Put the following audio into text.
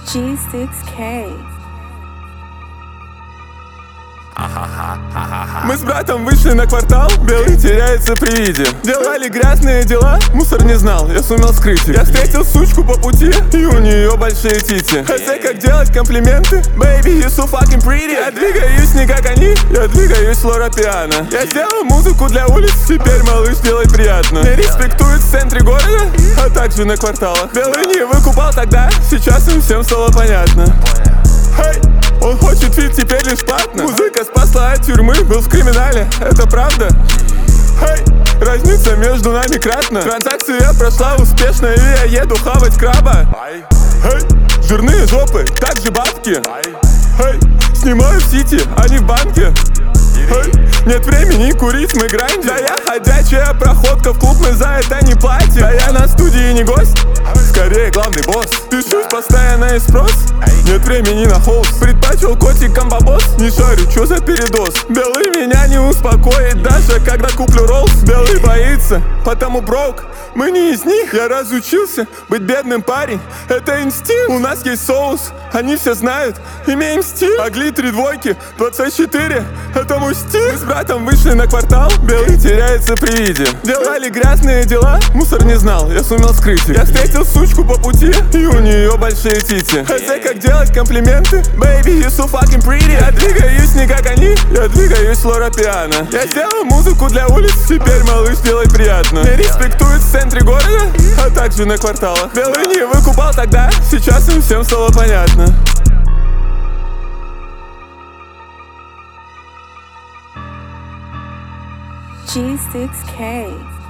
G6K. Мы с братом вышли на квартал, белый теряется при виде. Делали грязные дела, мусор не знал, я сумел скрыть их. Я встретил сучку по пути, и у нее большие тити. Хотя как делать комплименты, baby, you so fucking pretty. Я двигаюсь не как они, я двигаюсь Лора Пиано. Я сделал музыку для улиц, теперь малыш делай приятно. Не респектуют в центре города, а также на кварталах. Белый не выкупал тогда, сейчас им всем стало понятно. Hey! Он хочет фит теперь лишь платно. Музыка спасла от тюрьмы, был в криминале, это правда? Hey! Разница между нами кратна. Транзакция прошла успешно, и я еду хавать краба. Hey! Жирные жопы, также бабки. Hey! Снимаю в сити, а не в банке. Hey! Нет времени курить, мы грандим. Да я ходячая проходка, в клуб мы за это не платим. Да я на студии не гость, скорее главный босс. Пишусь постоянно и спрос, нет времени на холст. Предпочел котик комбобос, не шарю, чё за передоз. Белый меня не успокоит, даже когда куплю роллс. Белый боится, потому брок, мы не из них. Я разучился быть бедным, парень, это инстинкт. У нас есть соус, они все знают, имеем стиль. Огли 3 двойки, 24, это мой стиль. Мы с братом вышли на квартал, белый теряется при виде. Делали грязные дела, мусор не знал, я сумел скрыть их. Я встретил сучку по пути, и у нее большие тити. Хотя как делать комплименты, baby, you so fucking pretty. Я двигаюсь не как они, я двигаюсь Лора Пиано. Я сделал музыку для улиц, теперь малыш делай приятно. Не респектуют в центре города, а также на кварталах. Белый не выкупал тогда, сейчас им всем стало понятно. G6K.